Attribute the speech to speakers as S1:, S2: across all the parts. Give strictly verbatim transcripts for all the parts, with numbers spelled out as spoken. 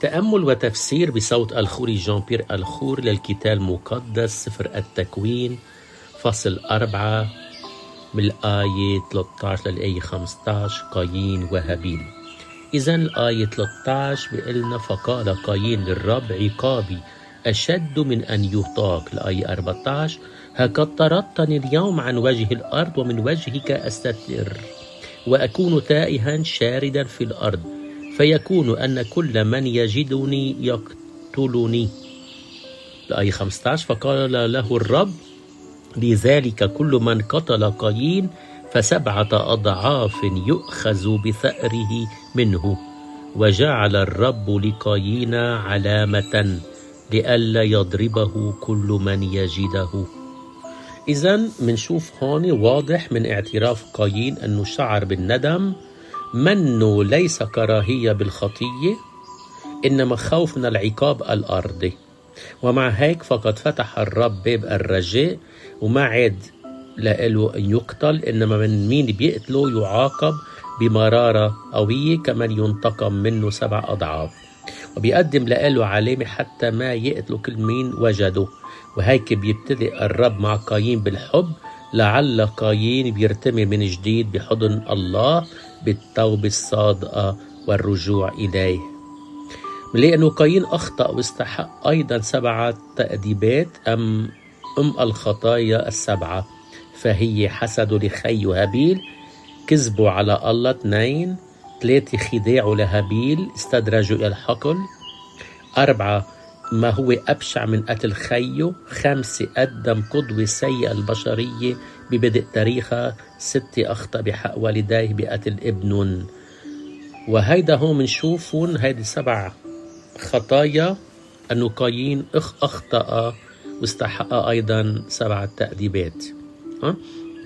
S1: تأمل وتفسير بصوت الخوري جان بيير الخور للكتاب المقدس سفر التكوين فصل أربعة من الآية ثلاثة عشر للآية خمسة عشر قايين وهابيل. إذن الآية ثلاثة عشر بيقلنا فقال قايين للرب عقابي أشد من أن يطاق. الآية أربعة عشر هكذا طردتني اليوم عن وجه الأرض ومن وجهك أستتر وأكون تائها شاردا في الأرض فيكون أن كل من يجدني يقتلني. الآية خمسة عشر فقال له الرب لذلك كل من قتل قايين فسبعة أضعاف يؤخذ بثأره منه. وجعل الرب لقايين علامة لئلا يضربه كل من يجده. إذن منشوف هون واضح من اعتراف قايين أنه شعر بالندم، منه ليس كراهية بالخطية إنما خوف من العقاب الأرضي. ومع هيك فقد فتح الرب باب الرجاء وما عاد لإله أن يقتل، إنما من مين بيقتله يعاقب بمرارة قوية كمان ينتقم منه سبع أضعاف، وبيقدم لإله علامة حتى ما يقتله كل مين وجده. وهيك بيبتدئ الرب مع قايين بالحب لعل قايين بيرتمي من جديد بحضن الله بالتوبة الصادقة والرجوع إليه. لأنه قايين أخطأ واستحق أيضا سبعة تأديبات أم أم الخطايا السبعة، فهي حسد لخي هابيل، كذبوا على الله اثنين، ثلاثة خداع لهابيل استدرجوا إلى الحقل، أربعة ما هو أبشع من قتل خيه، خمسة قدم قدوة سيئة البشرية ببدء تاريخها، ستة أخطأ بحق والديه بقتل ابن. وهيدا هون منشوفون هيدي سبع خطايا أنه قايين أخ أخطأ واستحق أيضا سبع تأديبات. أه؟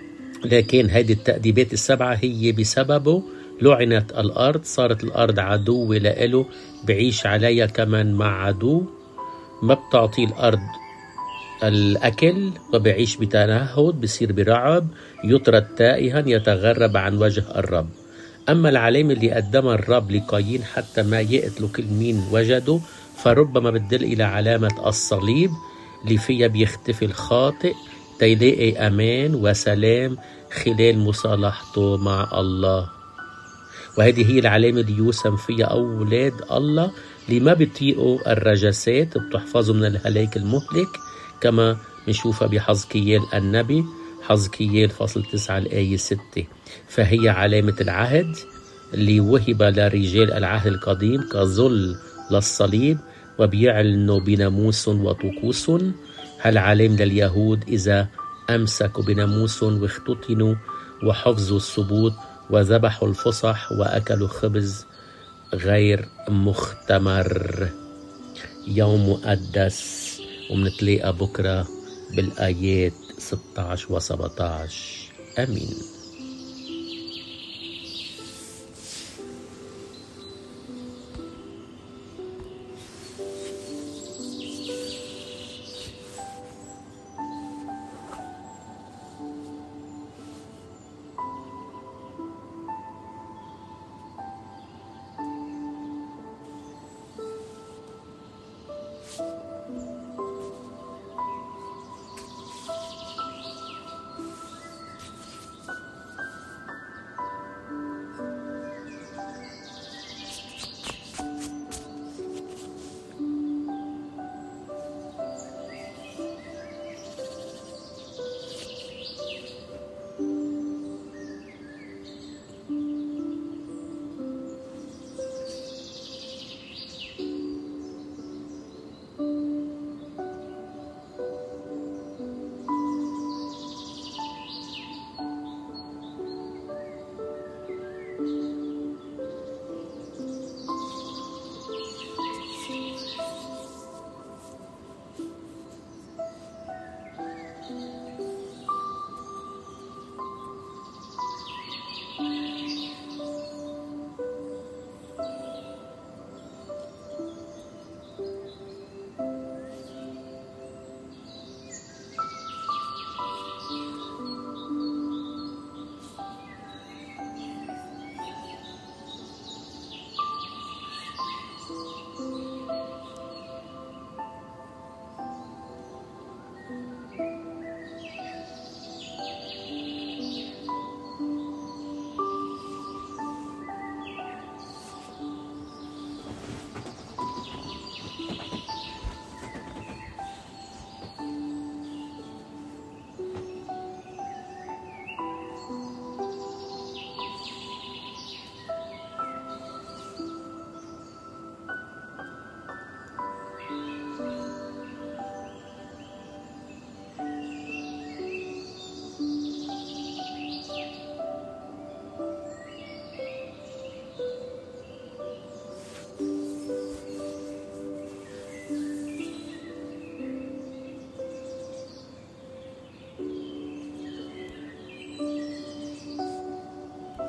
S1: لكن هيدي التأديبات السبعة هي بسببه لعنت الأرض، صارت الأرض عدوة لإله، بعيش عليها كمان مع عدو، ما بتعطي الأرض الأكل وبعيش بتنهد، بصير برعب، يطرد تائها، يتغرب عن وجه الرب. أما العلامة اللي قدمها الرب لقايين حتى ما يقتلوا كل مين وجده فربما بتدل إلى علامة الصليب اللي فيها بيختفي الخاطئ تيلاقي أمان وسلام خلال مصالحته مع الله. وهذه هي العلامة اللي يوسم فيها أولاد الله اللي ما بيطيقوا الرجسات، بتحفظوا من الهلاك المهلك، كما نشوفها بحزقيال النبي، حزقيال فصل تسعة الآية ستة. فهي علامة العهد اللي وهب لرجال العهد القديم كظل للصليب، وبيعلنوا بناموس وطقوس. هالعلامة لليهود إذا أمسكوا بناموس واختتنوا وحفظوا السبوت وذبحوا الفصح وأكلوا خبز غير مختمر. يوم مقدس، ومنتلاقى بكرة بالآيات ستة عشر و سبعة عشر. آمين.